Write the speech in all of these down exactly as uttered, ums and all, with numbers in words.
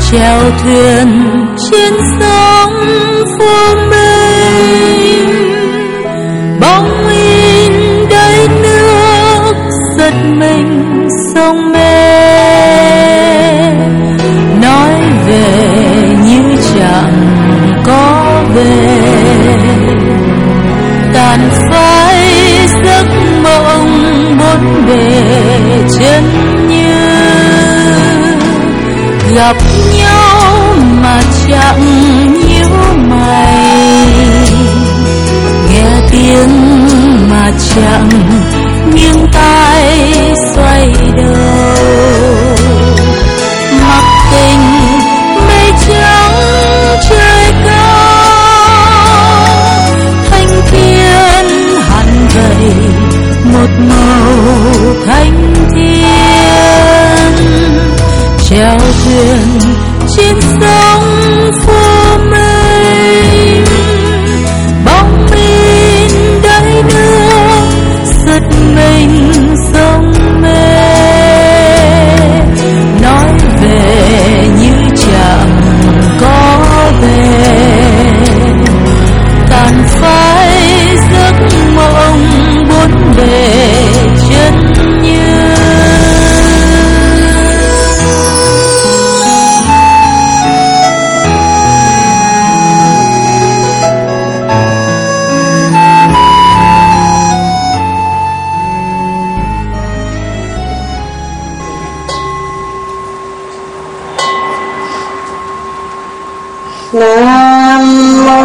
chèo thuyền trên sông phương mênh, bóng in đầy nước giật mình sông mê, nói về như chẳng có về, tàn phai giấc mộng bốn bề chân như gặp nhau mà chẳng nhíu mày, nghe tiếng mà chẳng nghiêng tai xoay đầu, mặc tình mây trắng trời cao, thanh thiên hằn gầy một màu thanh thiên, chèo thuyền trên sông phố mênh, bóng in đầy nước giật mình sông mê, nói về như chẳng có về, tàn phai giấc mộng bốn bề chân như. Nam mô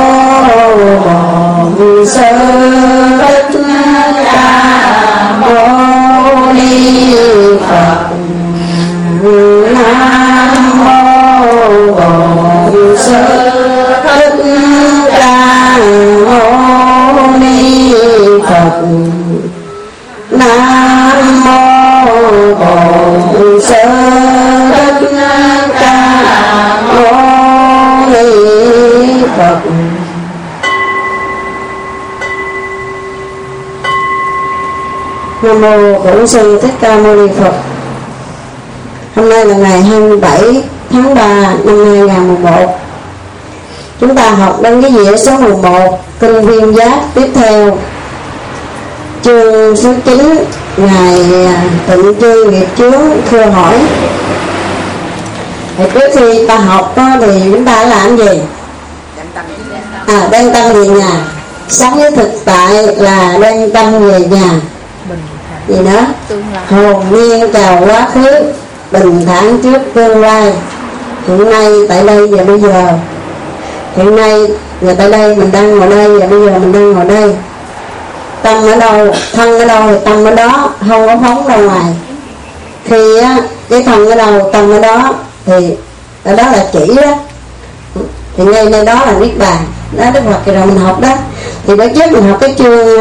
Bổn Sư Thích Ca Mâu Ni Phật. Nam mô Bổn Sư Thích Ca Mâu Ni Phật. Nam mô Bổn Sư Thích Ca Mâu Phật. Nam mô Bổn Sư Thích Ca Mâu Ni Phật. Hôm nay là ngày hai mươi bảy tháng ba năm hai nghìn không trăm mười một. Chúng ta học đến cái dĩa số mười một, kinh Viên Giác tiếp theo. Chương số chín, Ngài Tịnh Chư Nghiệp Chướng thưa hỏi. Thì trước khi ta học đó, thì chúng ta làm gì? À, đem tâm về nhà. Sống với thực tại là đem tâm về nhà. Gì nữa? Hồn nhiên chào quá khứ, bình thản trước tương lai. Hiện nay tại đây và bây giờ. Hiện nay và tại đây mình đang ngồi đây, và bây giờ mình đang ngồi đây. Tâm ở đâu, thân ở đâu thì tâm ở đó, không có phóng ra ngoài. Khi á, cái thân ở đâu, tâm ở đó, thì ở đó là chỉ đó. Thì ngay nơi đó là Niết Bàn. Đó Đức Phật rồi mình học đó. Thì bữa trước mình học cái chương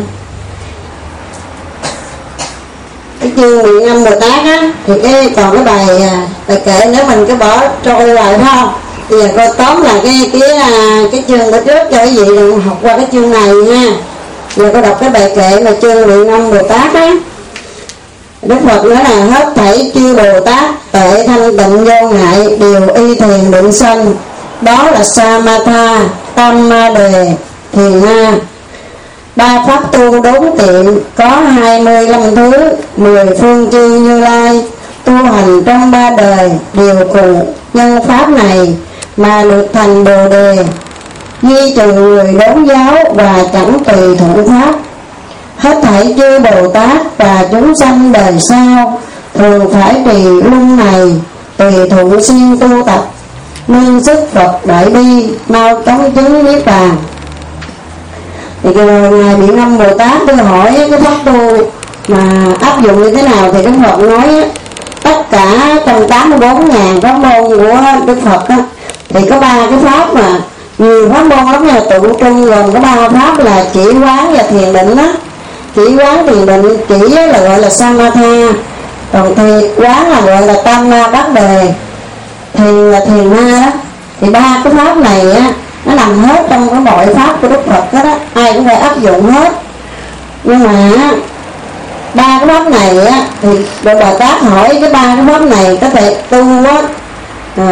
cái chương Nguyện Âm Bồ Tát á, thì cái còn cái bài bài kệ nếu mình cứ bỏ trôi lại phải không? Bây giờ coi tóm là cái cái cái chương bữa trước cho cái gì đừng học qua cái chương này nha. Giờ cô đọc cái bài kệ mà chương Nguyện Âm Bồ Tát á. Đức Phật nói là hết thảy chư Bồ Tát tuệ thanh tịnh vô ngại đều y thiền định sanh. Đó là Samatha, Tam Ma Đề, Thiền Na. Ba pháp tu đốn tiện có hai mươi lăm thứ, mười phương chư Như Lai tu hành trong ba đời đều cùng nhân pháp này mà được thành Bồ Đề. Di trừ người đốn giáo và chẳng tùy thuận pháp. Hết thảy chư Bồ Tát và chúng sanh đời sau thường phải trì luân này, tùy thuận siêng tu tập, nương sức Phật đại bi, mau chóng chứng Niết Bàn. Thì Ngài Biện Âm Bồ Tát tôi hỏi cái pháp tu mà áp dụng như thế nào, thì Đức Phật nói tất cả trong tám mươi bốn ngàn pháp môn của Đức Phật á, thì có ba cái pháp mà nhiều pháp môn lắm, là tụng trung gồm có ba pháp là chỉ quán và thiền định á. Chỉ quán thiền định chỉ là gọi là Samatha, còn thì quán là gọi là Tam Ma Bát Đề, thiền là Thiền Na đó. Thì ba cái pháp này á, nó nằm hết trong cái mọi pháp của Đức Phật đó, đó ai cũng phải áp dụng hết. Nhưng mà ba cái pháp này á, thì Bồ Tát hỏi cái ba cái pháp này có thể tu á, à,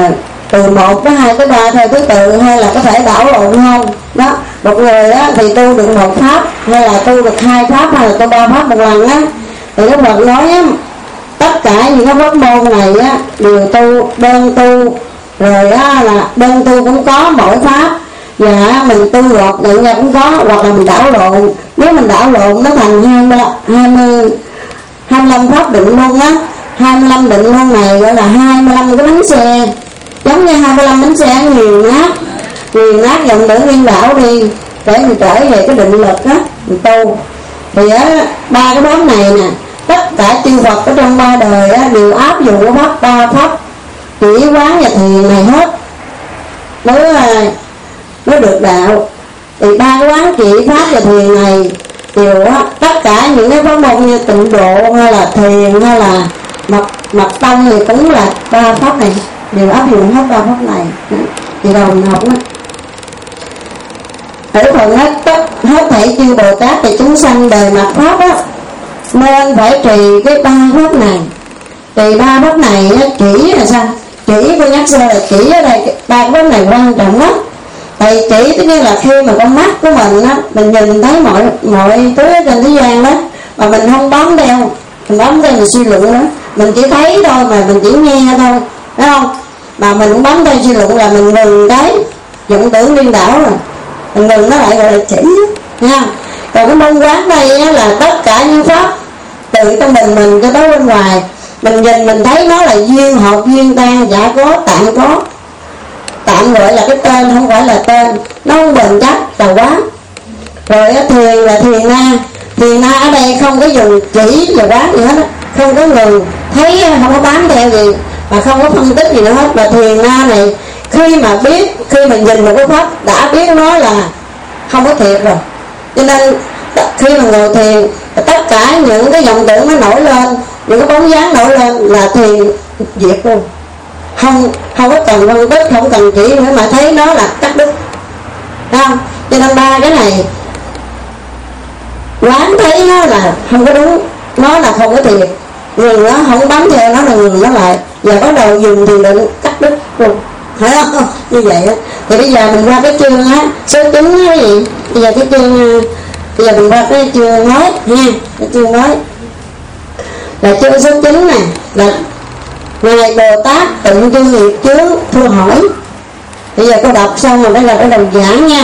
từ một tới hai tới ba theo thứ tự, hay là có thể đảo lộn không đó. Một người á thì tu được một pháp, hay là tu được hai pháp, hay là tu ba pháp một lần á, thì Đức Phật nói á, tất cả những cái pháp môn này á đều tu đơn tu, rồi á là đơn tu cũng có mỗi pháp, và mình tu lột định ra cũng có, hoặc là mình đảo lộn. Nếu mình đảo lộn nó thành hai mươi hai mươi hai mươi lăm pháp định luôn á. Hai mươi lăm định luôn này gọi là hai mươi lăm cái bánh xe, giống như hai mươi lăm bánh xe nghiền nát nghiền nát dòng tử liên đảo đi để mình trở về cái định lực á, mình tu. Thì á ba cái pháp này nè, tất cả chư Phật ở trong ba đời á đều áp dụng cái pháp ba pháp chỉ quán và thiền này hết mới mới được đạo. Thì ba cái quán chỉ pháp và thiền này đều á, tất cả những cái pháp môn như tịnh độ hay là thiền hay là mật mật tông thì cũng là ba pháp này, đều áp dụng hết ba pháp này. Thì đầu mình học đó, ở phần hết tất hết thảy chư Bồ Tát và chúng sanh đời mặt pháp á, nên phải trì cái ba pháp này. Trì ba pháp này á, chỉ là sao? Chỉ tôi nhắc sơ là chỉ ở đây ba pháp này quan trọng lắm. Tại chỉ tất nhiên là khi mà con mắt của mình á, mình nhìn thấy mọi mọi thứ trên thế gian đó, mà mình không bám theo, mình bám theo mình suy luận đó, mình chỉ thấy thôi mà mình chỉ nghe thôi, phải không? Mà mình cũng bám theo suy luận là mình ngừng cái vọng tưởng điên đảo rồi, mình ngừng nó lại gọi là chỉ nha. Còn cái môn quán đây á, là tất cả những pháp từ trong mình mình cho tới bên ngoài, mình nhìn mình thấy nó là duyên hợp duyên tan, giả có tạm có, tạm gọi là cái tên không phải là tên, nó không bền chắc là quán. Rồi á, thiền là thiền na. Thiền na ở đây không có dùng chỉ và quán gì hết á, không có ngừng thấy, không có bám theo gì mà không có phân tích gì nữa hết. Và thiền na này khi mà biết, khi mình nhìn một cái pháp đã biết nó là không có thiệt rồi, cho nên khi mà ngồi thiền tất cả những cái vọng tưởng nó nổi lên, những cái bóng dáng nổi lên là thiền diệt luôn, không không có cần phân tích, không cần chỉ nữa mà thấy nó là cắt đứt, không? Cho nên ba cái này quán thấy nó là không có đúng, nó là không có thiệt, ngừng nó không bám theo nó là ngừng nó lại, và bắt đầu dùng thiền định cắt đứt luôn, phải không? Như vậy á. Thì bây giờ mình qua cái chương á số chín á gì, bây giờ cái chương bây giờ mình qua cái chương nói nha, cái chương nói là chương số chín này là ngài Bồ Tát tịnh chương nghiệp chướng thưa hỏi. Bây giờ cô đọc xong rồi đây là cái đầu giảng nha.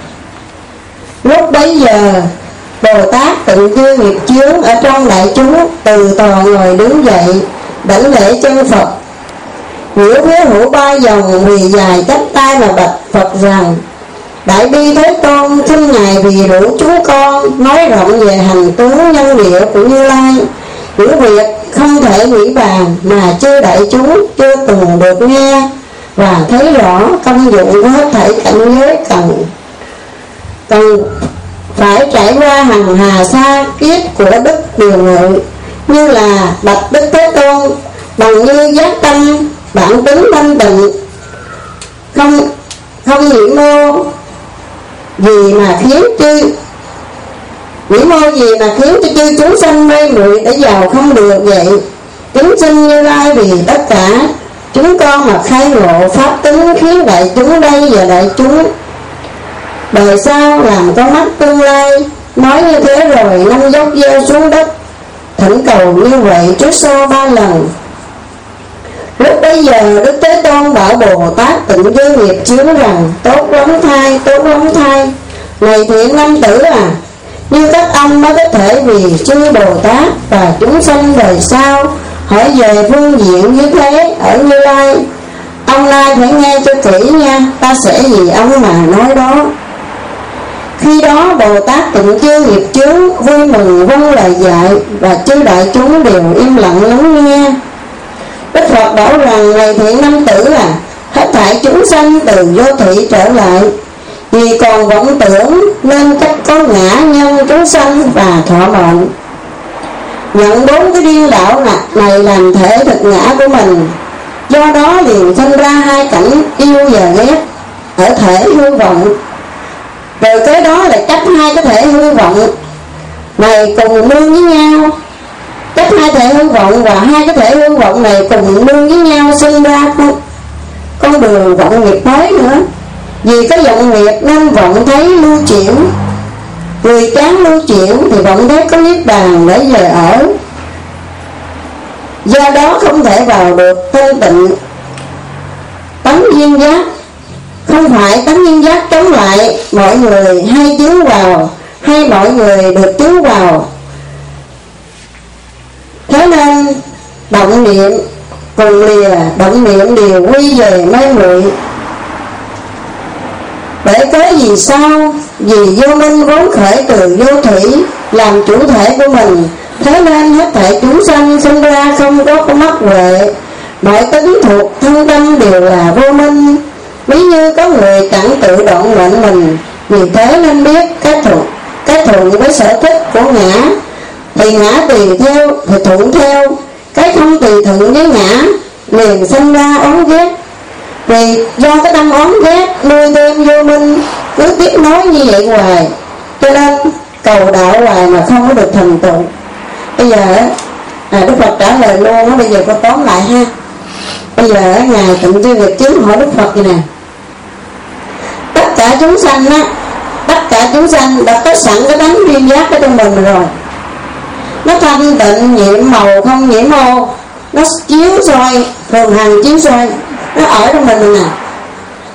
Lúc bấy giờ Bồ Tát tịnh chương nghiệp chướng ở trong đại chúng từ tòa ngồi đứng dậy đảnh lễ chân Phật, nhiễu phía hữu ba vòng vì dài chắp tay mà bạch Phật rằng: Đại bi Thế Tôn, xin ngài vì rủ chúng con nói rộng về hành tướng nhân địa của Như Lai, những việc không thể nghĩ bàn mà chư đại chúng chưa từng được nghe và thấy rõ công dụng của hết thảy cảnh giới cần cần phải trải qua hằng hà sa kiếp của đức điều ngự, như là bạch Đức Thế Tôn, bằng như giác tâm bản tính thanh tịnh, không không nhiễm mô gì mà khiến chư nhiễm mô gì mà khiến cho chư chúng sanh mê muội để giàu không được vậy. Kính xin Như Lai vì tất cả chúng con mà khai ngộ pháp tính khiến đại chúng đây và đại chúng đời sau làm con mắt tương lai. Nói như thế rồi năm dốc gieo xuống đất, thỉnh cầu như vậy trước sau ba lần. Lúc bấy giờ Đức Thế Tôn bảo Bồ Tát tịnh chương nghiệp chướng rằng: Tốt lắm thay, tốt lắm thay, này thiện nam tử à, như các ông mới có thể vì chư Bồ Tát và chúng sanh đời sau hỏi về phương diện như thế ở Như Lai. Ông Lai phải nghe cho kỹ nha, ta sẽ vì ông mà nói đó. Khi đó Bồ Tát tịnh chương nghiệp chướng vui mừng vâng lời dạy, và chư đại chúng đều im lặng lắng nghe. Đức Phật bảo rằng: Này thiện nam tử à, hết thảy chúng sanh từ vô thị trở lại, vì còn vọng tưởng nên cách có ngã nhân chúng sanh và thọ mệnh, nhận bốn cái điên đảo này làm thể thực ngã của mình. Do đó liền sinh ra hai cảnh yêu và ghét ở thể hư vọng. Rồi cái đó là cách hai cái thể hư vọng này cùng nương với nhau, cách hai thể hư vọng và hai cái thể hư vọng này cùng nương với nhau sinh ra con, con đường còn vọng nghiệp mới nữa. Vì có vọng nghiệp nên vọng thấy lưu chuyển. Người chán lưu chuyển thì vọng thấy có niết bàn để về ở. Do đó không thể vào được thanh tịnh tánh duyên giác. Không phải tánh duyên giác chống lại mọi người hay chiếu vào, hay mọi người được chiếu vào. Thế nên động niệm cùng lìa động niệm đều quy về mê muội. Bởi cớ gì sao? Vì vô minh vốn khởi từ vô thủy làm chủ thể của mình. Thế nên hết thảy chúng sanh sinh ra không có có mắt huệ. Mọi tính thuộc thân tâm đều là vô minh. Ví như có người chẳng tự đoạn mệnh mình, vì thế nên biết cái thuận cái thuận với sở thích của ngã thì ngã tùy theo thì thuận theo, cái không tùy thuận với ngã liền sinh ra oán ghét. Vì do cái tâm oán ghét nuôi thêm vô minh, cứ tiếp nối như vậy hoài, cho nên cầu đạo hoài mà không có được thành tựu. Bây giờ à, Đức Phật trả lời luôn á, bây giờ cô tóm lại ha. Bây giờ ngài Tịnh Tư Việt Chứng hỏi Đức Phật vậy nè: tất cả chúng sanh á, tất cả chúng sanh đã có sẵn cái tánh duyên giác ở trong mình rồi. Nó thanh tịnh nhiệm màu không nhiễm ô, nó chiếu soi, thường hành chiếu soi, nó ở trong mình nè.